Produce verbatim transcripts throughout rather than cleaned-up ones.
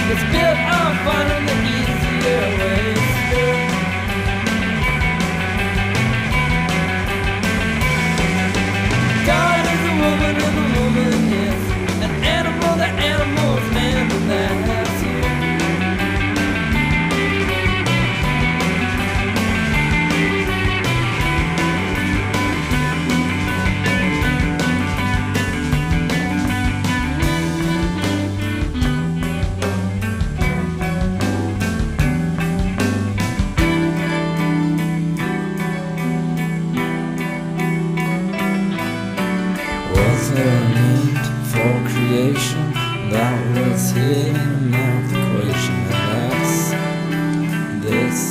It's built on finding the easier ways. God is a woman and the woman is an animal, the animal's man, and that's you. Was there a need for creation that was hidden in a math equation? And that's this.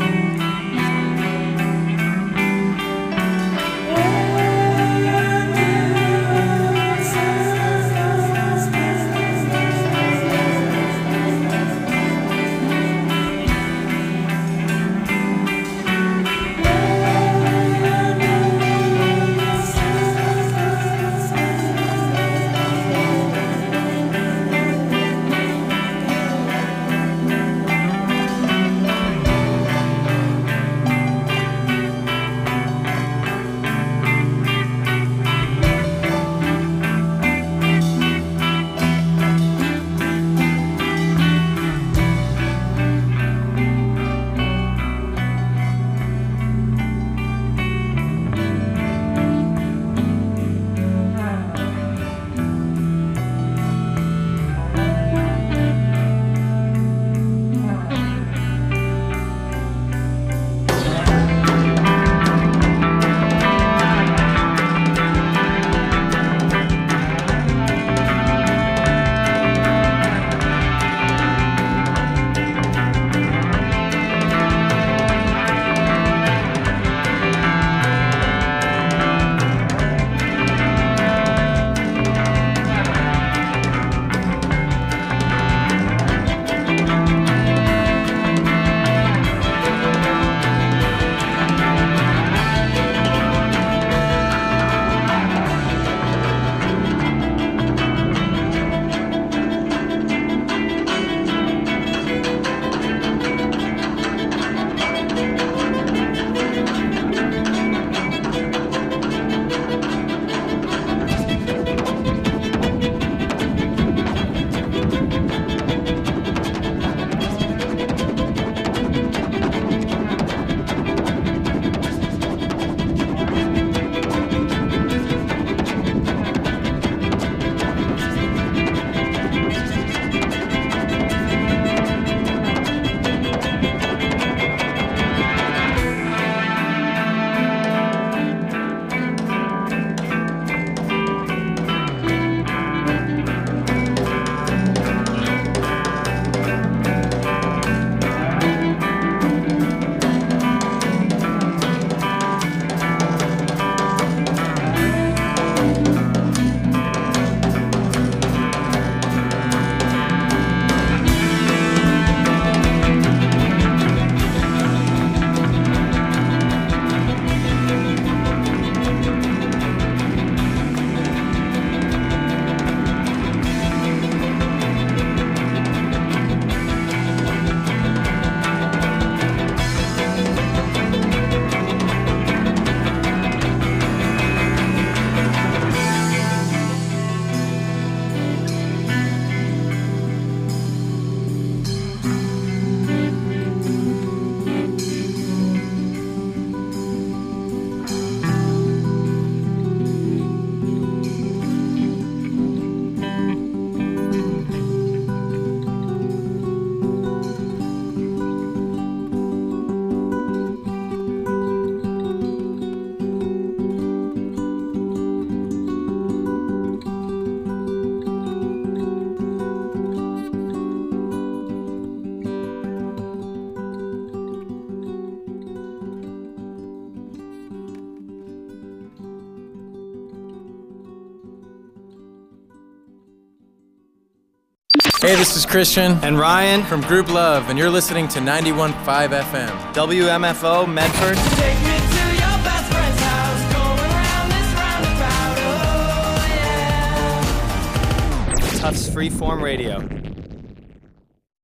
Hey, this is Christian and Ryan from Group Love, and you're listening to ninety-one point five F M. W M F O Medford. Take me to your best friend's house, going round this roundabout, oh yeah. Tufts Freeform Radio.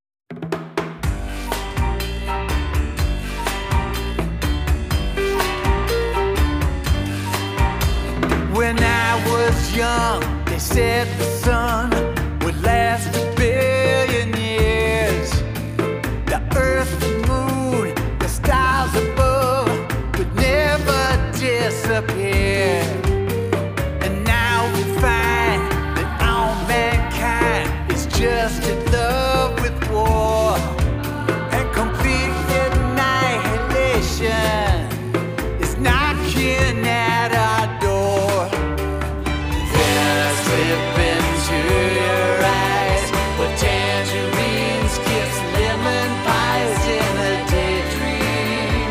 young, they said the sun would last a billion years. The earth, the moon, the stars above would never disappear. And now we find that all mankind is just in love with war and complete annihilation is knocking at our door. Then I slip into your eyes with tangerines, kiss lemon pies in a daydream,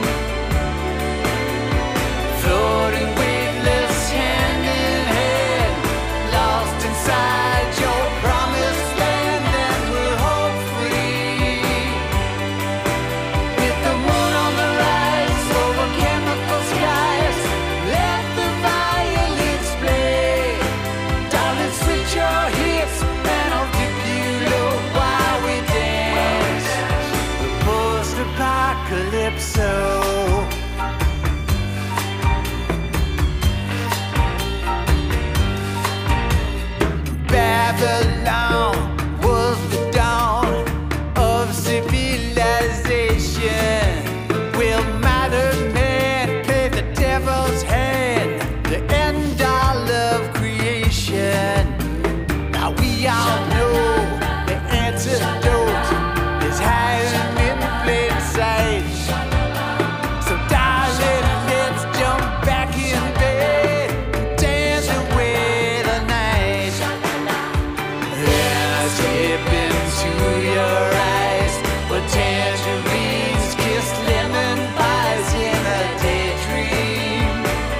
floating weightless hand in hand, lost inside your promised land, and we're home free. With the moon on the rise over chemical skies, let the violins play. Darling, switch your hips and I'll dip you low while we dance. The post-apocalypse. Babylon was the dawn of civilization. Will modern man play the devil's hand, the end all of creation? Now we all know the antidote is hiding in plain sight. So darling, let's jump back in bed and dance away the night. Then I slip into your eyes with tangerines, kiss lemon pies in a daydream,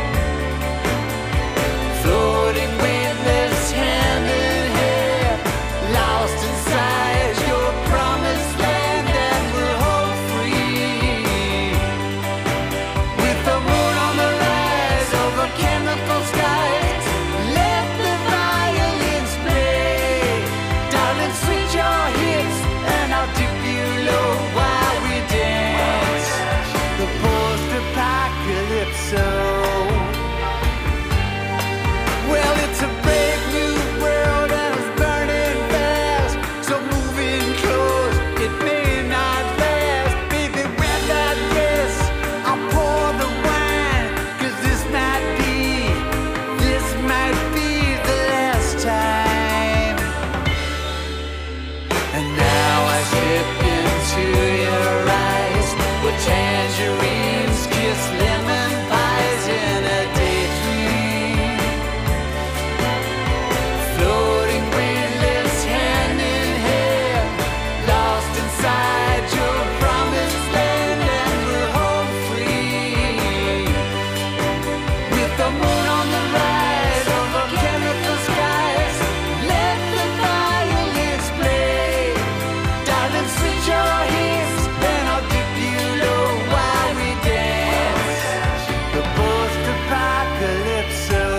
floating weightless hand in hand, lost inside your promised land, and we're home free. With the moon on the rise over chemical skies, let the violins play. Darling, switch your hips and I'll dip you low while we dance. The post-apocalypse. Well, it's a brave new world and it's burning fast, so moving close, it may not last. Baby, wear that dress, I'll pour the wine, 'cause this might be, this might be the last time. And now I slip into your eyes with tangerines, kiss lemon pies in a daydream, floating weightless hand in hand, lost inside your promised land, and we're home free. With the moon on the rise over chemical skies, let the violins play. Darling, switch your hips and I'll dip you low while we dance. The post-apocalypse.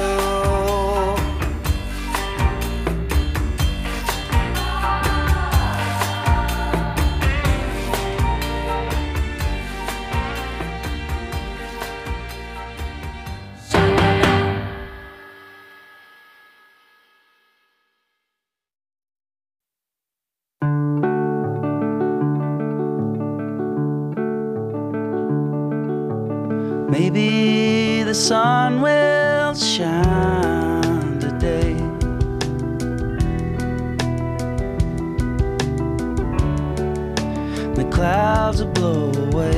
Maybe the sun will shine today. The clouds will blow away.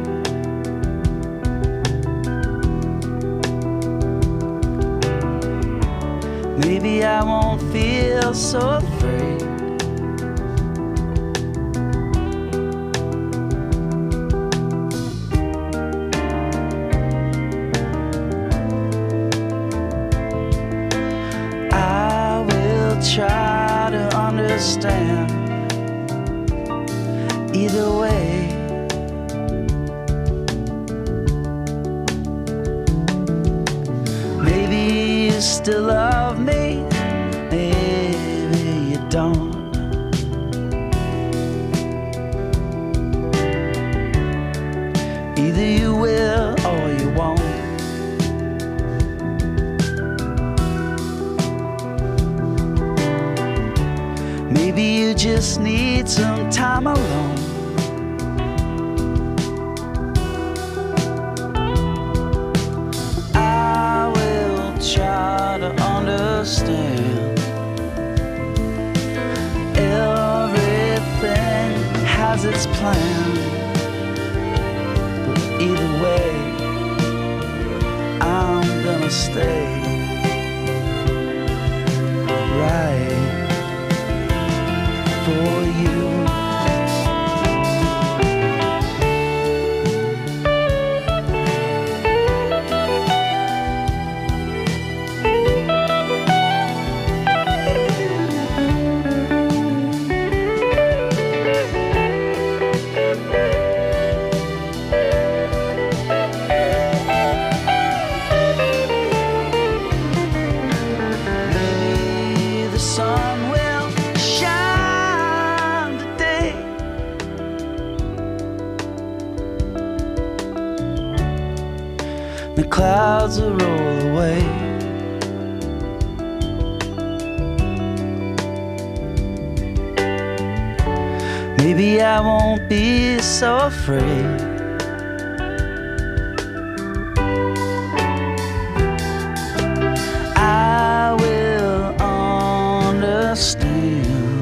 Maybe I won't feel so afraid. I will try to understand either way. Maybe you still love me, maybe you don't. Either you will or you won't. Maybe you just need some time alone. I will try to understand. Everything has its plan, but either way, I'm gonna stay right for you. Maybe the sun will shine today. The clouds will roll away. Maybe I won't be so afraid. I will understand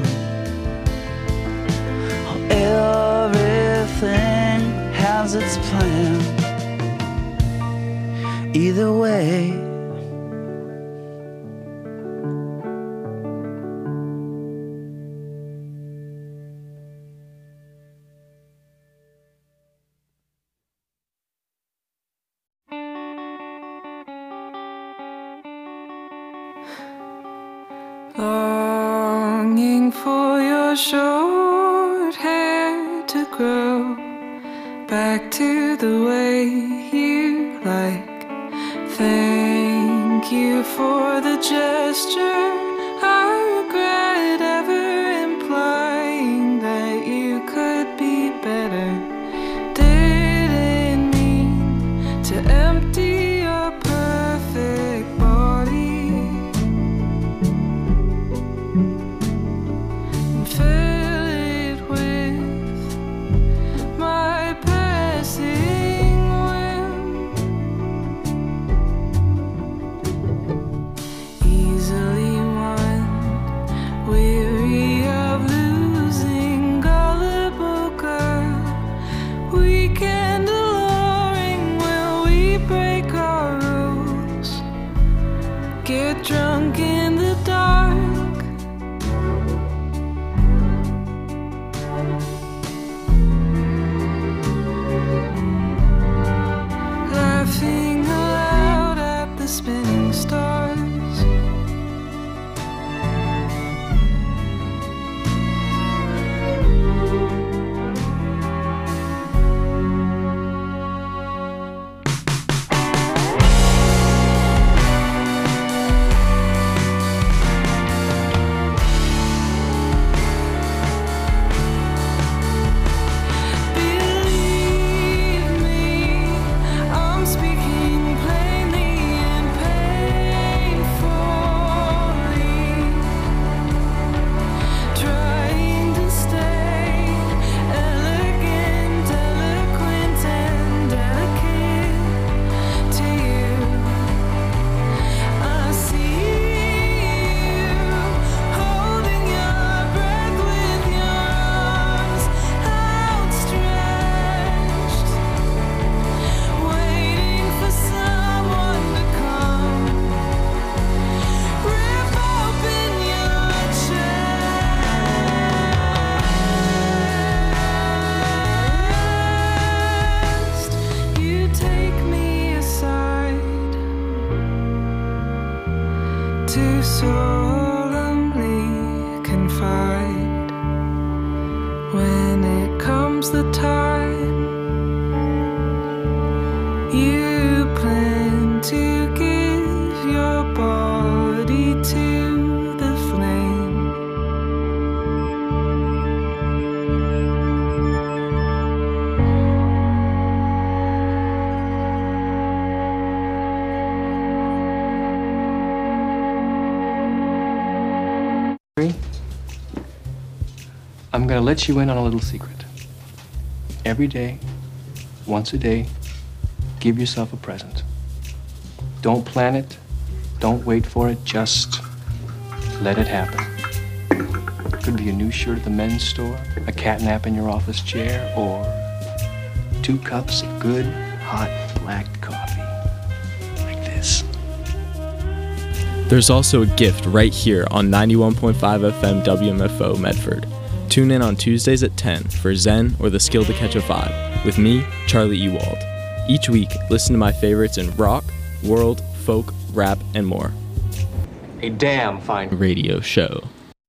how everything has its plan. Either way, Longing for your short hair to grow back to the way you like. Thank you for the gesture. I regret ever implying that you could be better. Didn't mean to empty your perfect body and fill it with my passing whim. Easily won, weary of losing, gullible girl. Weekend alluring, will we break our rules? Get drunk in the dark. Laughing aloud at the spinning stars. Believe me, I'm speaking plainly and painfully, trying to stay elegant, eloquent, and delicate to you. I see you holding your breath with your arms outstretched, waiting for someone to come, rip open your chest. You take me aside to solemnly confide when it comes the time you plan to give your body to the flame. I'm gonna let you in on a little secret. Every day, once a day, give yourself a present. Don't plan it, don't wait for it, just let it happen. Could be a new shirt at the men's store, a cat nap in your office chair, or two cups of good, hot, black coffee. Like this. There's also a gift right here on ninety-one point five F M W M F O Medford. Tune in on Tuesdays at ten for Zen or the Skill to Catch a Vibe with me, Charlie Ewald. Each week, listen to my favorites in rock, world, folk, rap, and more. A damn fine Radio show.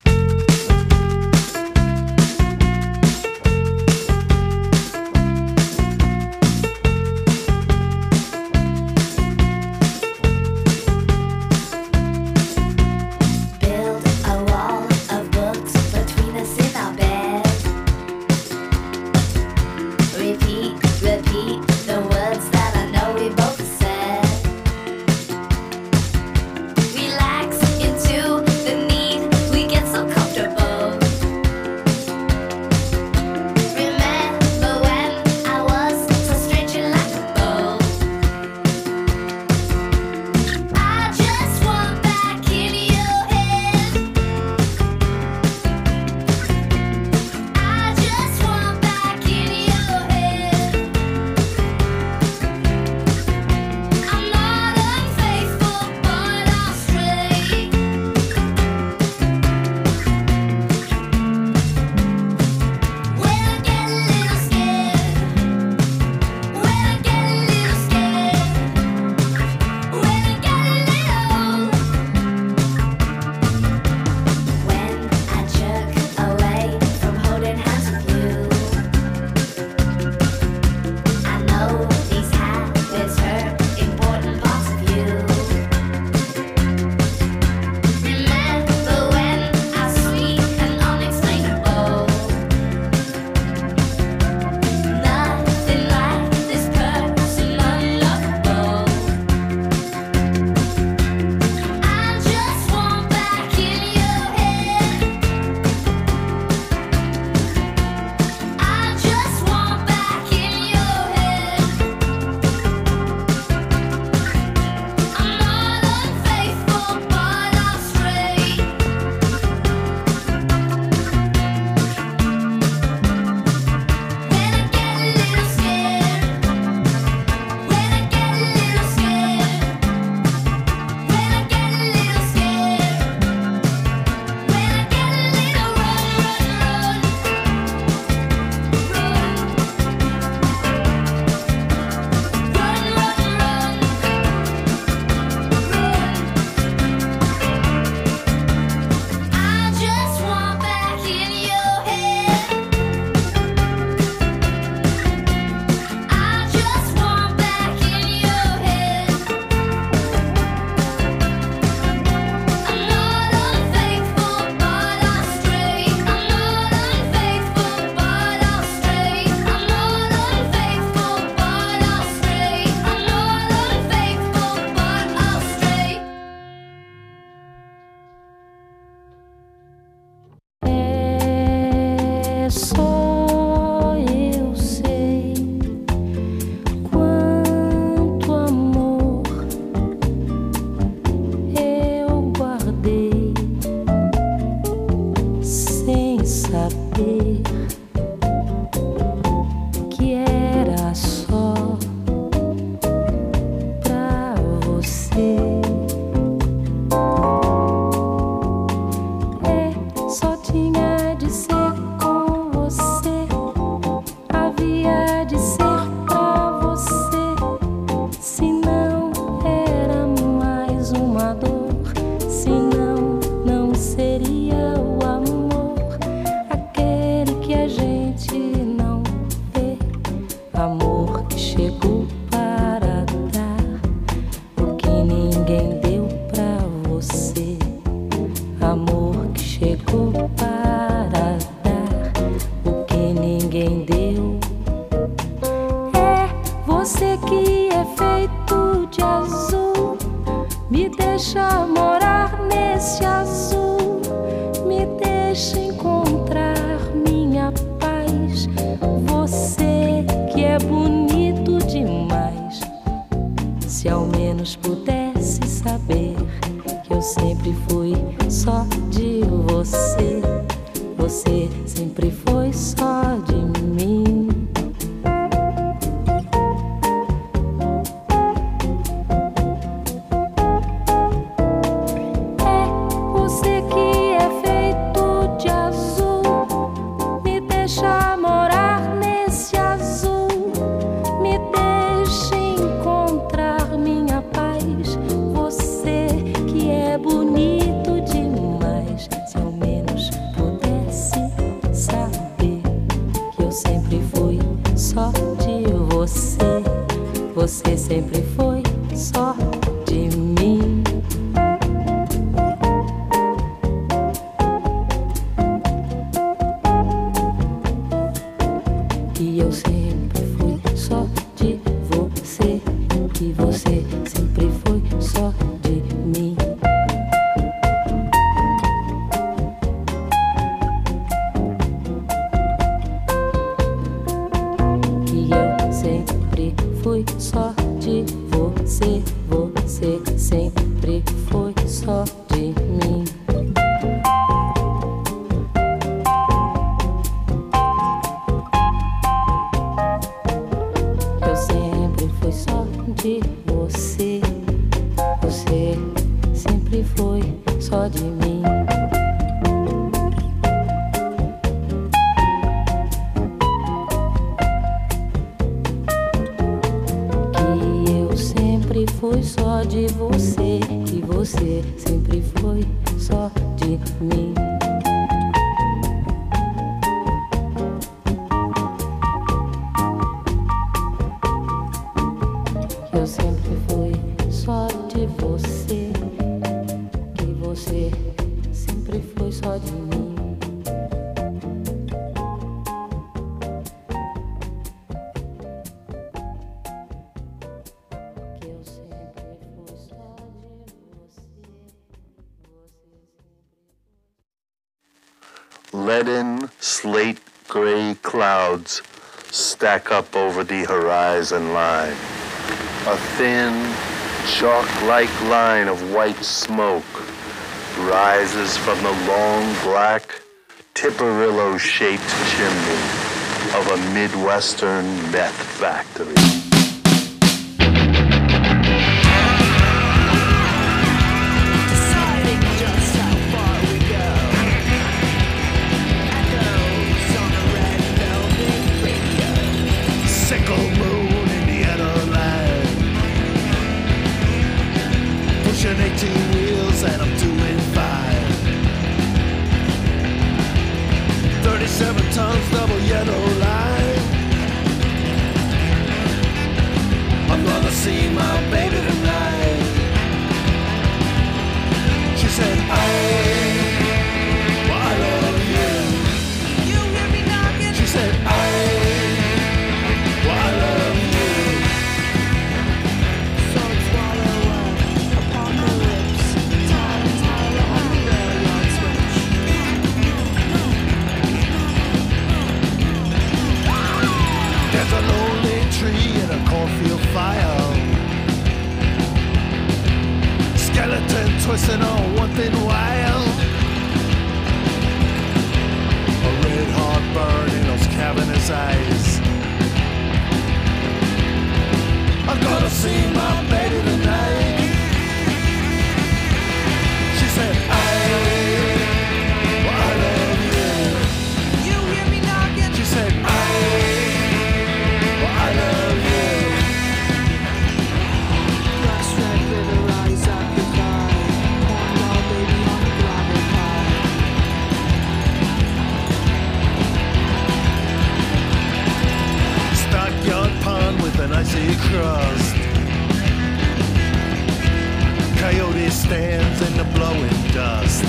deixa morar nesse azul, me deixa encontrar-me Eu sempre fui só de você. Você sempre foi só de mim. É você que é feito de azul, me deixa morar nesse azul, me deixa encontrar minha paz. Você que é bonito demais, se ao menos pudesse saber que eu sempre fui só de você. Você sempre foi só de mim. E eu sempre fui só de você. E você sempre foi só de mim. E eu sempre fui só de você. Você sempre foi só de mim. Eu sempre fui só de você. Você sempre foi só de mim. Que eu sempre fui só de você. Que você sempre foi só de mim. Eu sempre fui só de você. Que você sempre foi só de mim. Que eu sempre fui só de você. Leaden, slate gray clouds stack up over the horizon line. A thin, chalk-like line of white smoke rises from the long, black, Tipperillo-shaped chimney of a Midwestern meth factory. eighteen wheels and I'm doing fine. thirty-seven tons, double yellow line. I'm gonna see my baby tonight. She said, I, well, I love you. You hear me knocking? She said, I, well, I love you. There's a lonely tree in a cornfield fire. Skeleton twisting on one thin wire. A red hot burn in those cavernous eyes. I'm gonna see my baby tonight. She said, I, well, I love you. You hear me knocking? She said, I, I love you. Brush red river, rise up your thigh. Cornball baby on the gravel pile. Stockyard pond with an icy crust. Coyote stands in the blowing dust.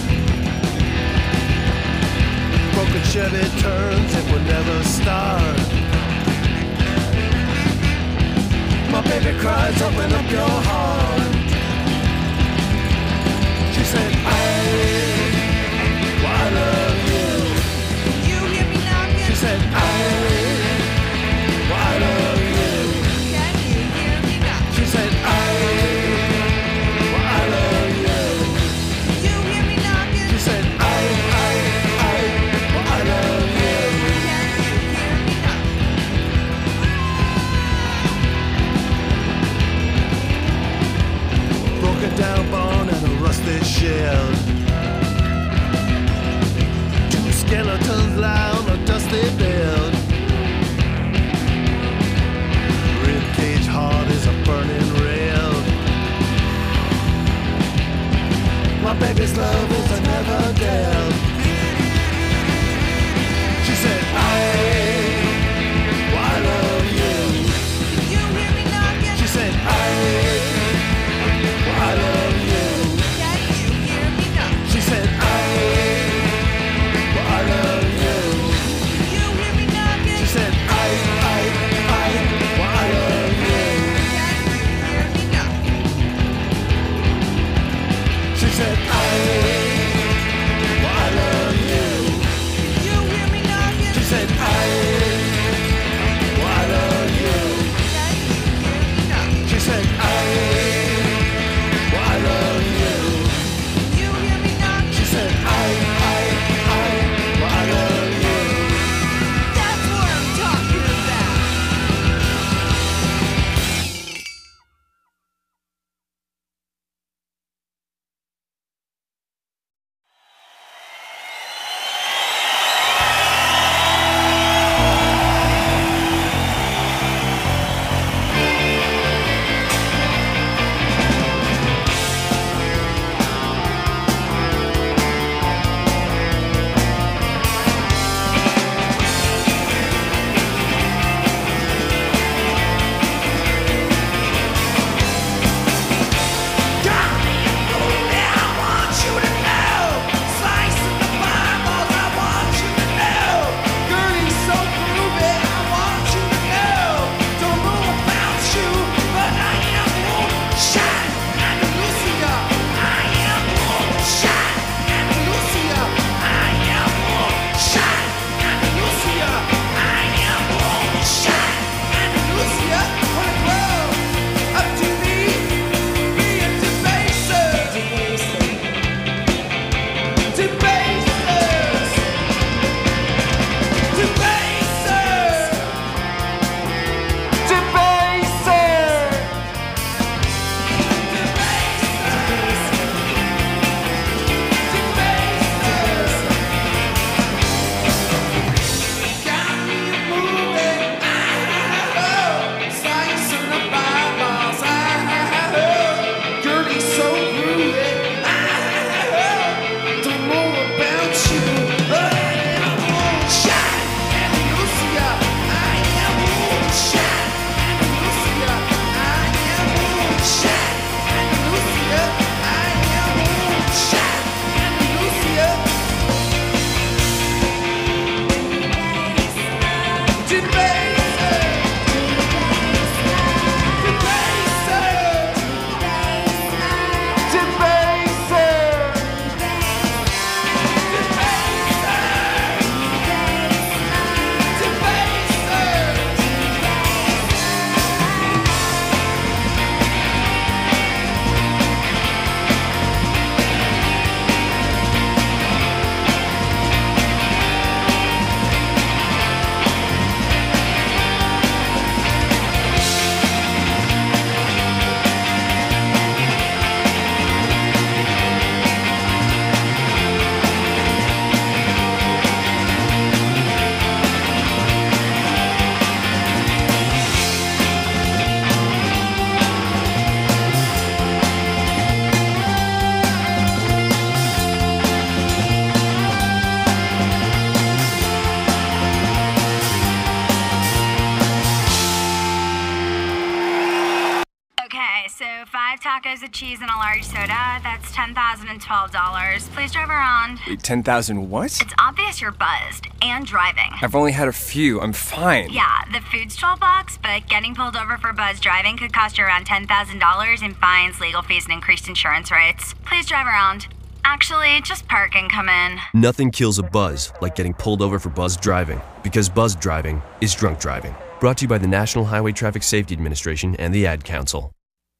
Broken Chevy turns, it will never start. My baby cries, open up your heart. She said, I, well, I love you. You hear me knocking? She said, I, well, I love you. Can you hear me knocking? She said, I, well, I love you. Skeletons lie on a dusty bed. Ribcage heart is a burning red. My baby's love is a never dead. She said, I, I love you. You hear me knocking? She said, I, I love you. Can you hear me knocking? She said, I, I love you. You hear me knocking? She said, I, I, I, I love you. Can you hear me knocking? She said, I, I love you. You hear me knocking? She said, I, I love you. Can you hear me knocking? She said, I, I love you. You hear me knocking? She said, I, I, I, I love you. That's what I'm talking about. five tacos of cheese and a large soda. That's ten thousand twelve dollars. Please drive around. Wait, ten thousand what? It's obvious you're buzzed and driving. I've only had a few. I'm fine. Yeah, the food's twelve bucks, but getting pulled over for buzz driving could cost you around ten thousand dollars in fines, legal fees, and increased insurance rates. Please drive around. Actually, just park and come in. Nothing kills a buzz like getting pulled over for buzz driving, because buzz driving is drunk driving. Brought to you by the National Highway Traffic Safety Administration and the Ad Council.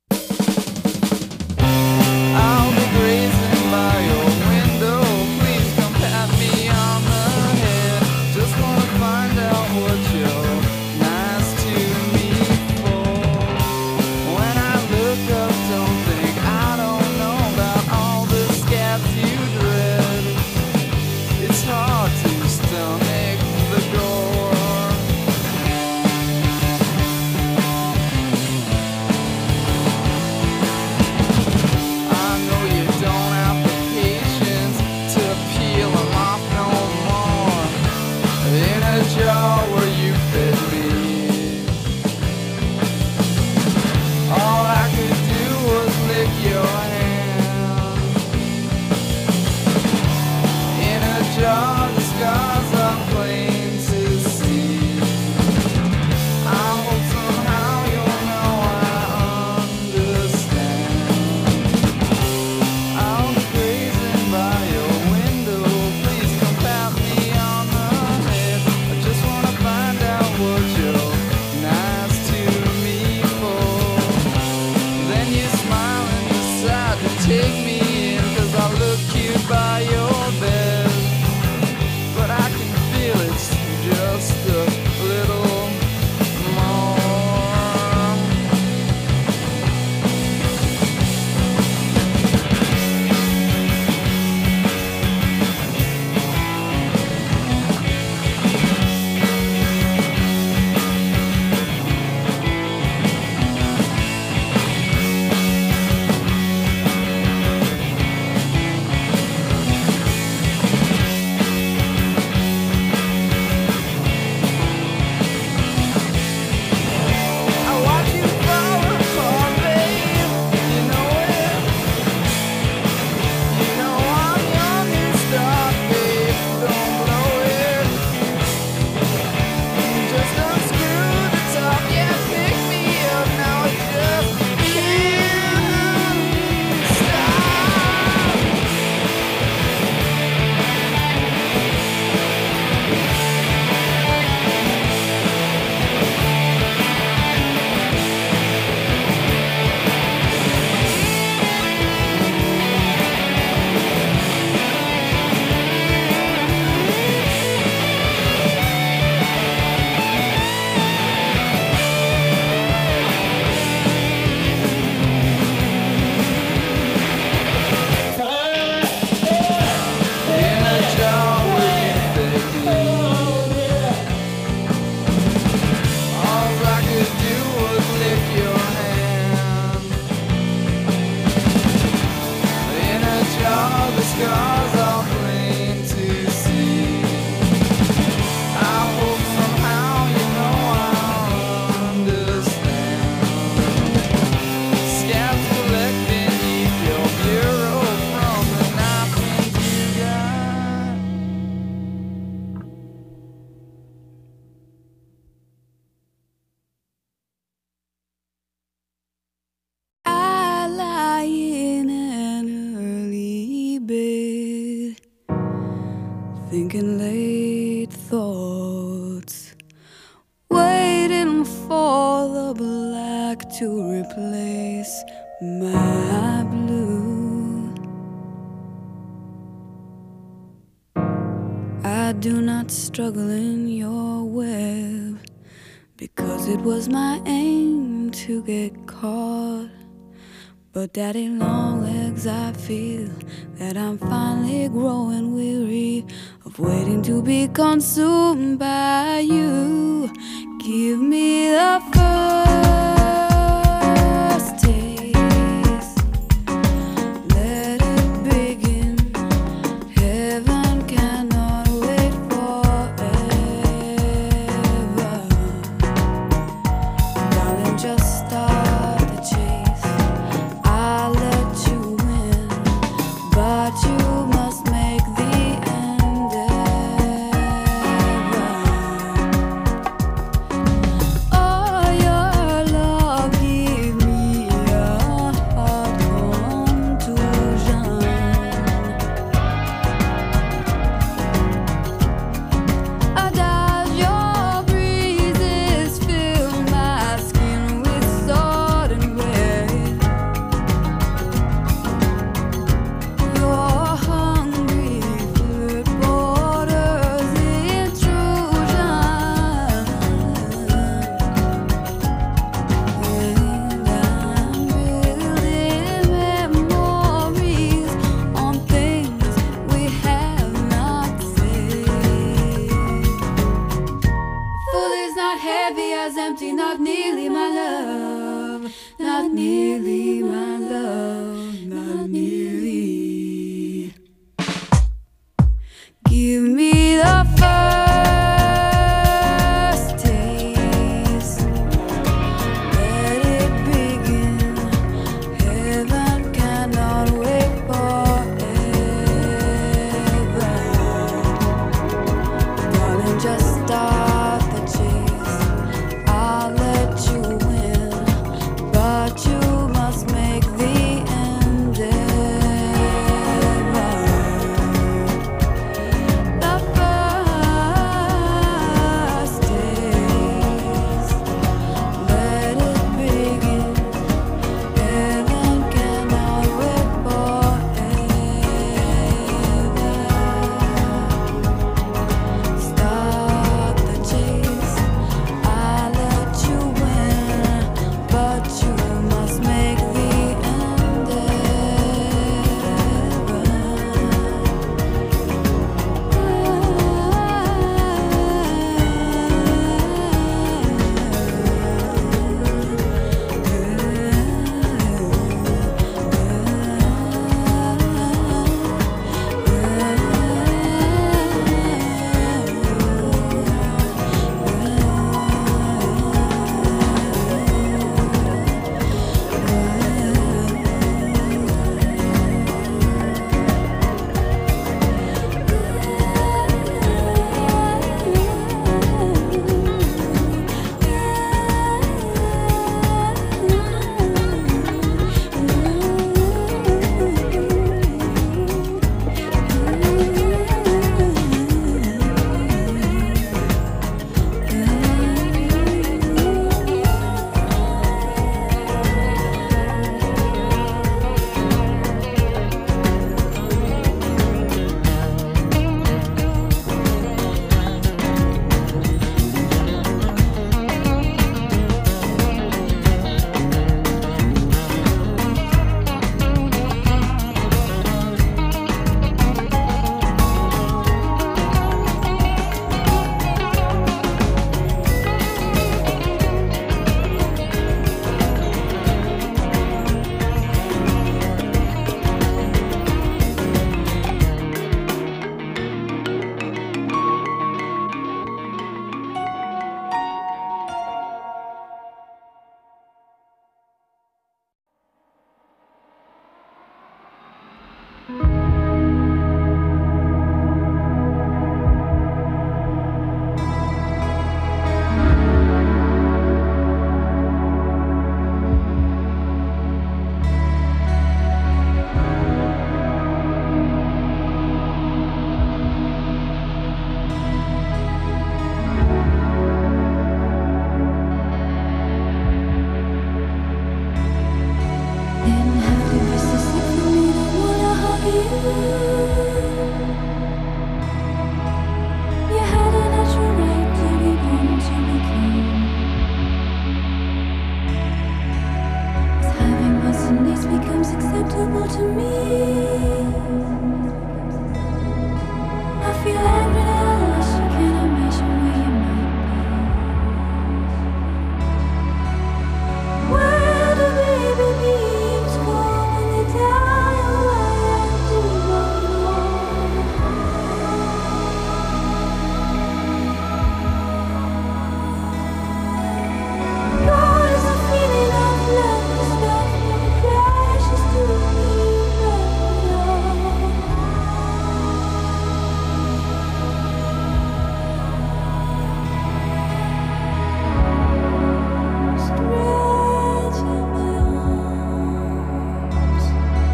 I'll be grazing by your window. Please come pat me on the head. Just wanna find out what you're nice to me for. When I look up, don't think I don't know about all the scabs you dread. It's hard to thinking late thoughts, waiting for the black to replace my blue. I do not struggle in your web, because it was my aim to get caught. But daddy long legs, I feel that I'm finally growing weary of waiting to be consumed by you. Give me the first taste, let it begin. Heaven cannot wait forever. Darling, just start the chase. I'll let you win, but you must make the endeavor. Oh, your love give me a heart contusion. Does your breezes fill my skin with sudden weight? Your hungry foot borders intrusion, and I'm building memories on things we have not said. Full is not heavy as empty, not nearly my love, not nearly my love, not nearly. Give me the first taste, let it begin. Heaven cannot wait forever. Darling, just start the chase. I'll let you win, but you must make the endeavor. The first to me. I feel angry now, I still can't imagine where you might be. Where do baby leaves go when they die? Oh, I do not know. God is a feeling of love, this love never crashes to me. Stretching my arms,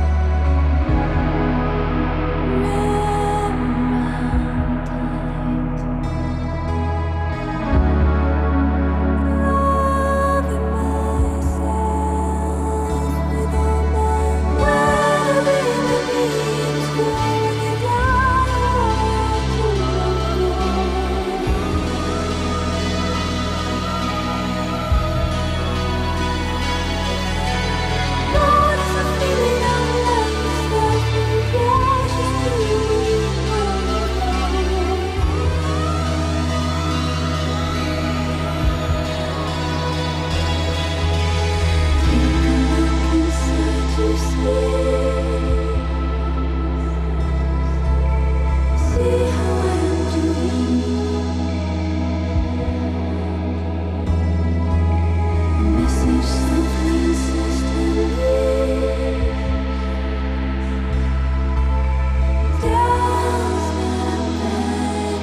wrap around tight, loving myself with all my where baby leaves go when they die. To God is a feeling of love, this love never crashes to me. Inside you see, see how I am doing. A message softly insisting tells me I'm bad.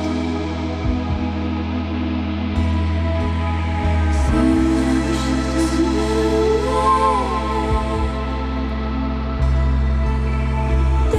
See what I wish it doesn't matter.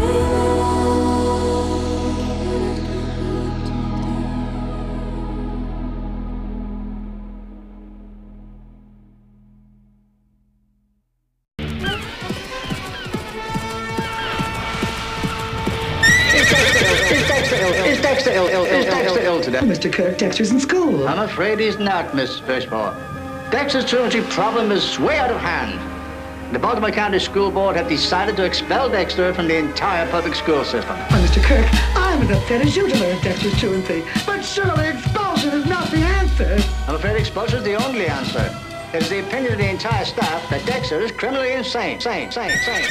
Is Dexter ill? Is Dexter ill? Ill? Is Dexter ill today? Mister Kirk, Dexter's in school. I'm afraid he's not, Miss Fishmore. Dexter's truancy problem is way out of hand. The Baltimore County School Board have decided to expel Dexter from the entire public school system. Why, Mister Kirk, I'm as upset as you to learn Dexter's truancy. But surely expulsion is not the answer. I'm afraid expulsion is the only answer. It is the opinion of the entire staff that Dexter is criminally insane. Sane, sane, sane.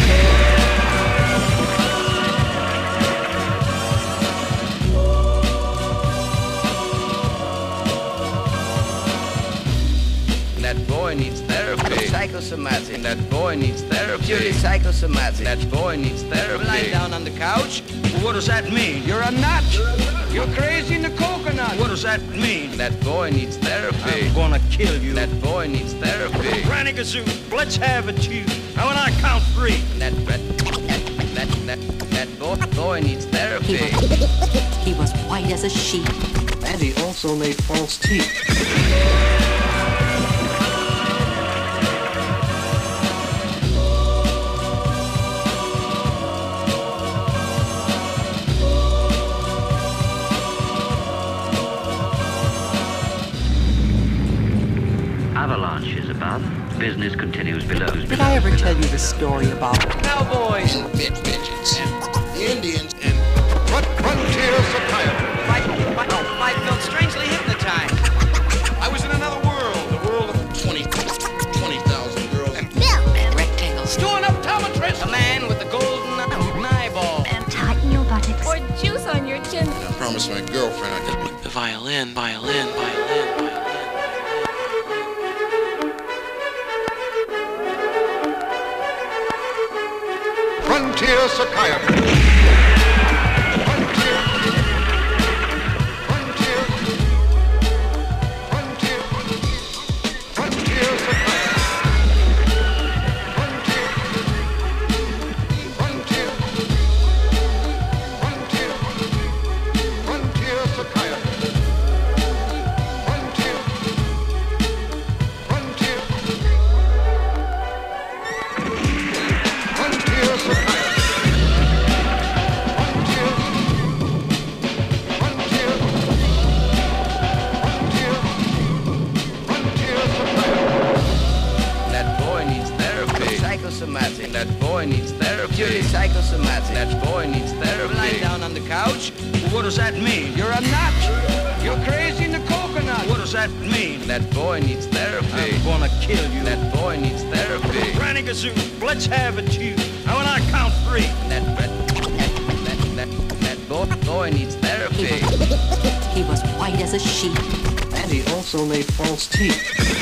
That boy needs therapy. Psychosomatic. That boy needs therapy. Purely psychosomatic. That boy needs therapy. Lying down on the couch. What does that mean? You're a nut. You're crazy in the coconut. What does that mean? That boy needs therapy. I'm gonna kill you. That boy needs therapy. Granny Gazoo, let's have it, you. Now when I count three. That that that that that boy boy needs therapy. He was white as a sheet. And he also made false teeth. Avalanche is above. Business continues below. Did I ever tell you the story about cowboys, bitch, bitches, and the Indians, and frontier psychiatry? I, I, I felt strangely hypnotized. I was in another world, the world of twenty thousand girls. and milk and rectangles? doing optometrist. A man with the golden eyeball. And tighten your buttocks. Or juice on your chin. I promised my girlfriend I'd get The violin, violin, violin, violin. frontier psychiatry. Frontier. Frontier. Frontier. Frontier psychiatry. Frontier. Frontier. Frontier. Frontier psychiatry. Frontier. Frontier. Frontier psychiatry. That boy needs therapy. Lying down on the couch? Well, what does that mean? You're a nut. You're crazy in the coconut. What does that mean? That boy needs therapy. I'm gonna kill you. That boy needs therapy. Granny Gazoo, let's have it, you. Now when I count three. That that that that, that boy, boy needs therapy. He was white as a sheet. And he also made false teeth.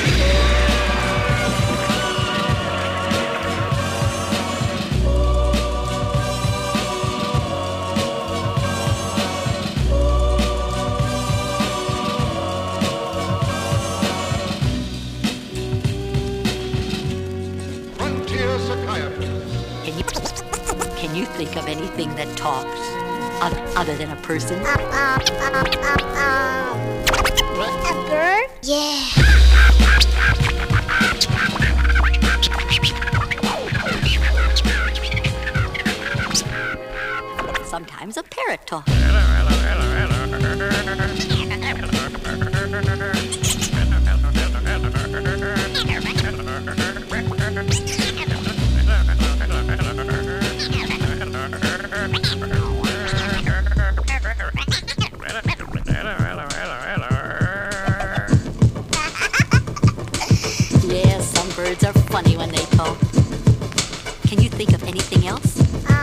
Frontier psychiatrist. Can you, can you think of anything that talks other, other than a person? A bird? Yeah. Sometimes a parrot talks. Yeah, some birds are funny when they talk. Can you think of anything else?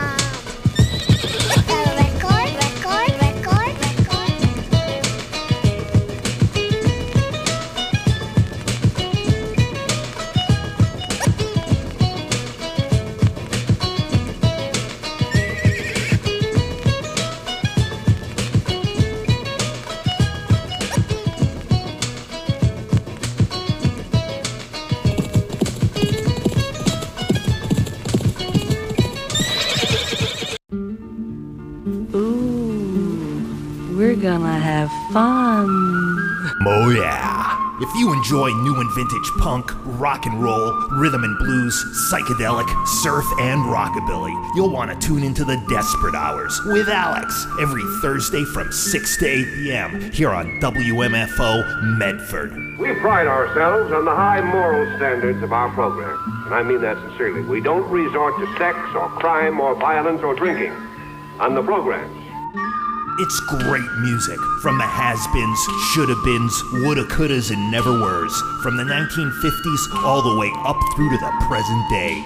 We're gonna have fun. Oh yeah. If you enjoy new and vintage punk, rock and roll, rhythm and blues, psychedelic, surf, and rockabilly, you'll want to tune into the Desperate Hours with Alex every Thursday from six to eight p.m. here on W M F O Medford. We pride ourselves on the high moral standards of our program, and I mean that sincerely. We don't resort to sex or crime or violence or drinking on the programs. It's great music from the has-beens, shoulda-beens, woulda, couldas, and never-weres, from the nineteen fifties all the way up through to the present day.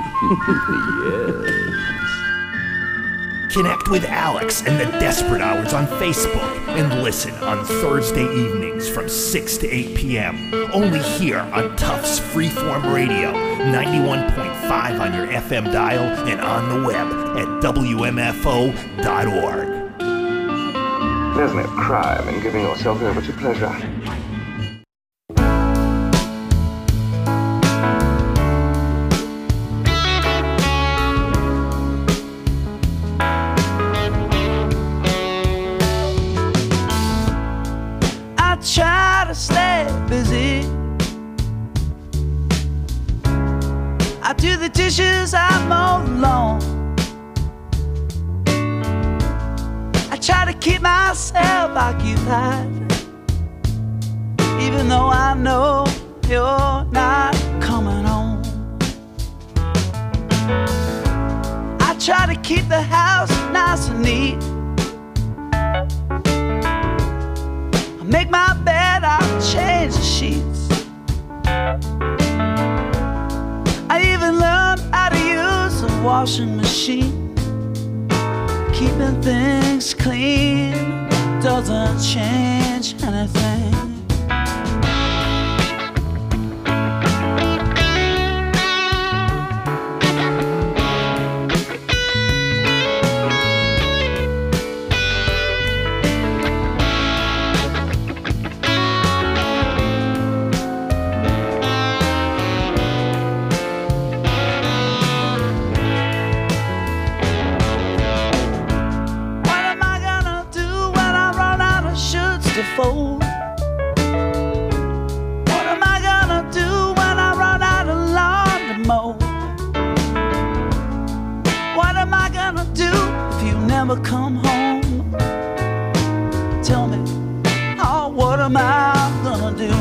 Yes. Connect with Alex and the Desperate Hours on Facebook and listen on Thursday evenings from six to eight p.m. only here on Tufts Freeform Radio, ninety-one point five on your F M dial and on the web at W M F O dot org. There's no crime in giving yourself over to pleasure. I try to stay busy. I do the dishes, I mow the lawn. I try to keep myself occupied, even though I know you're not coming home. I try to keep the house nice and neat. I make my bed, I change the sheets. I even learned how to use a washing machine. Keeping things clean doesn't change anything. Fold. What am I gonna do when I run out of lawn to mow? What am I gonna do if you never come home? Tell me, oh, what am I gonna do?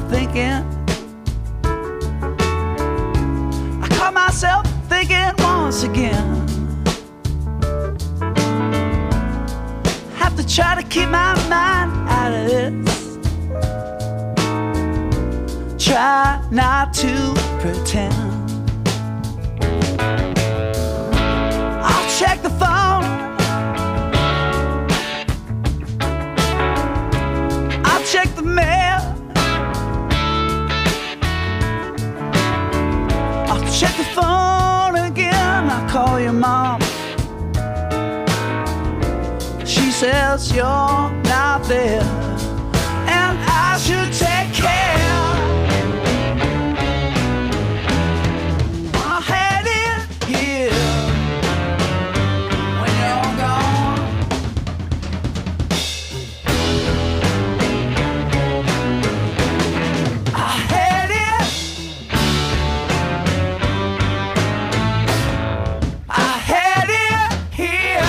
thinking. I caught myself thinking once again. Have to try to keep my mind out of this. Try not to pretend. I'll check the phone. I'll check the mail. I'll check the phone again. I'll call your mom. She says you're not there, and I should take care. I had it here when you're gone. I had it. I had it here.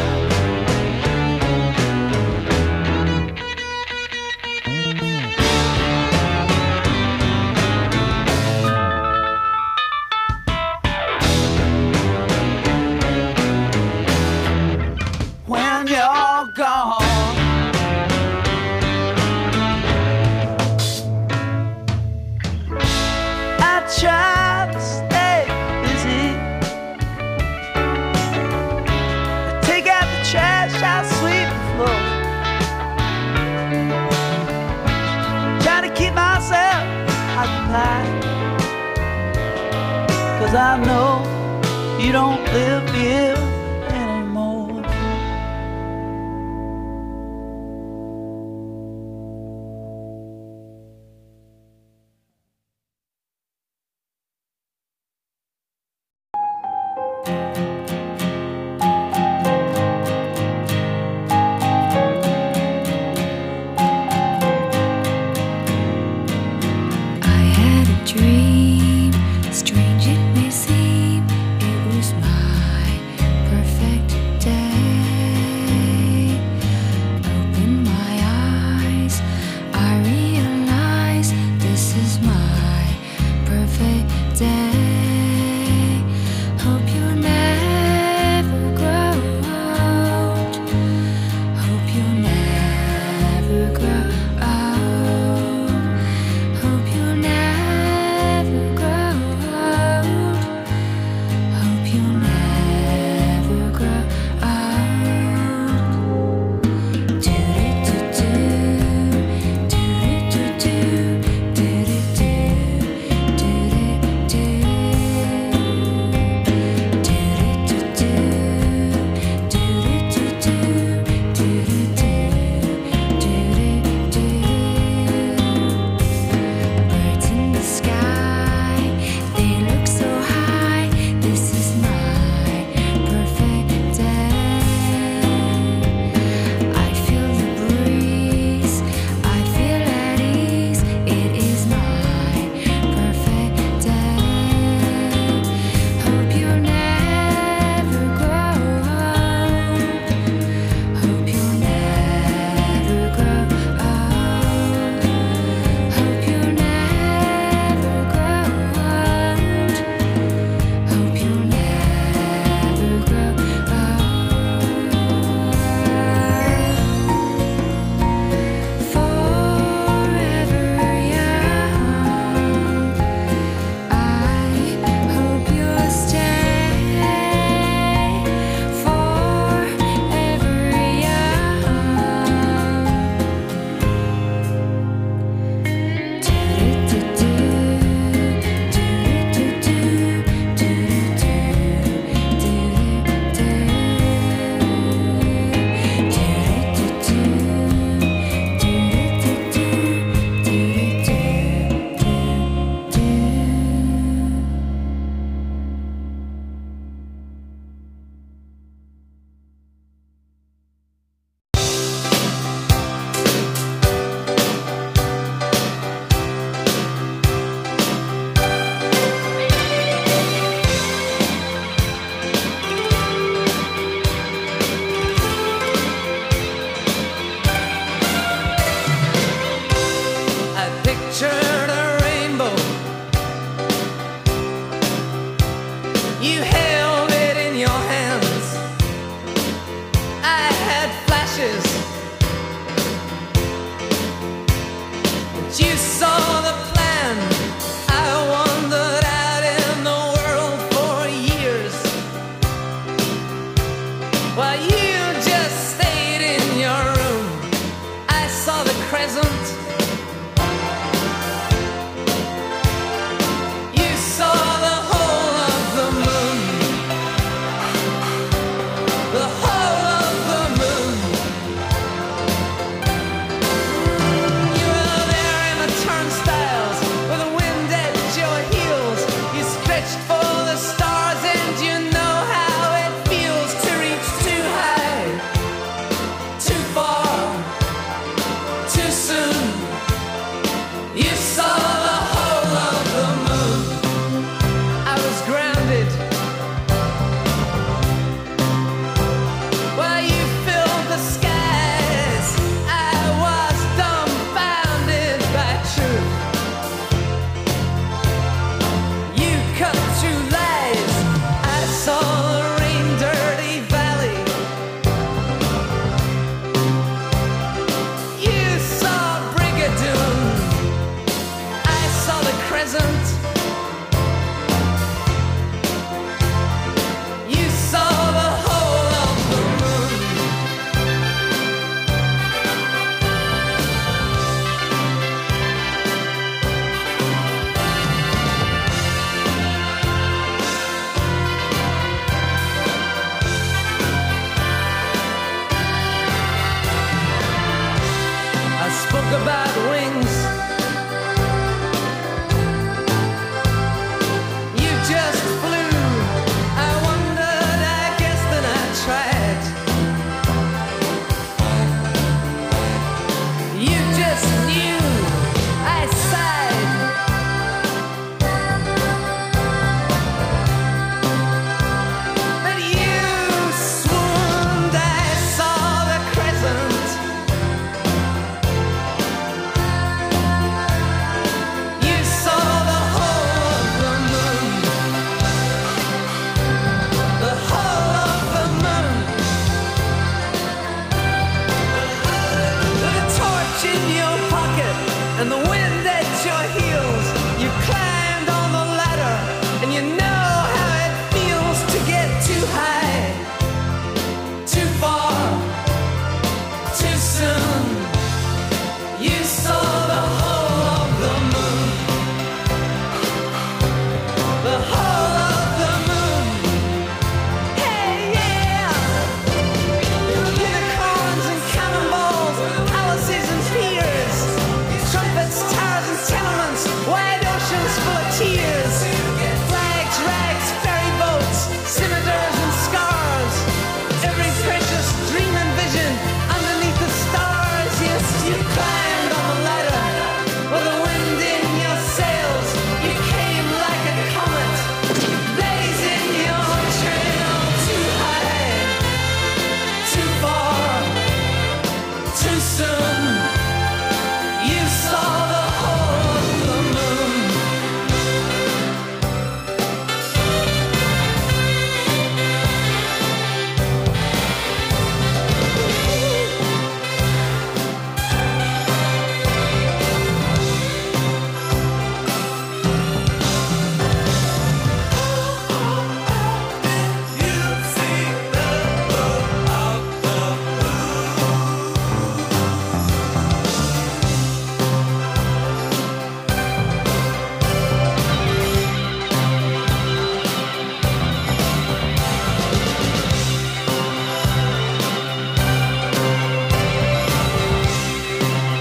When you're gone, I try to stay busy. I take out the trash, I sweep the floor. Try to keep myself occupied, 'cause I know you don't live here anymore. I had a dream, strange it may seem, it was my perfect day. Open my eyes, I realize this is my perfect day. Hope you never grow old. Hope you never grow old. Hope you never grow old. Hope you never grow old. Do do do do do do do do do do do Birds in the sky, they look so high. This is my perfect day. I feel the breeze, I feel at ease. It is my perfect day. Hope you never grow old. Hope you never grow old. Hope you never grow old. Hope you never grow old. Forever young, I hope you'll stay. Forever young. Do do do do do do do I picture saw the crescent. You saw the whole of the moon. The whole of the moon. You were there in the turnstiles with the wind at your heels. You stretched for the stars and you know how it feels to reach too high, too far, too soon. You saw the whole of the moon. I was grounded while you filled the skies. I was dumbfounded by truth. You cut through lies. I saw the rain-dirty valley. You saw Brigadoon. I saw the crescent. You saw the whole of the moon. I spoke about wings. You just flew. I wondered, I guess then I tried. You just knew. I sighed. But you swooned. I saw the crescent. You saw the whole of the moon. The whole of the moon. The torch in your pocket and the wind at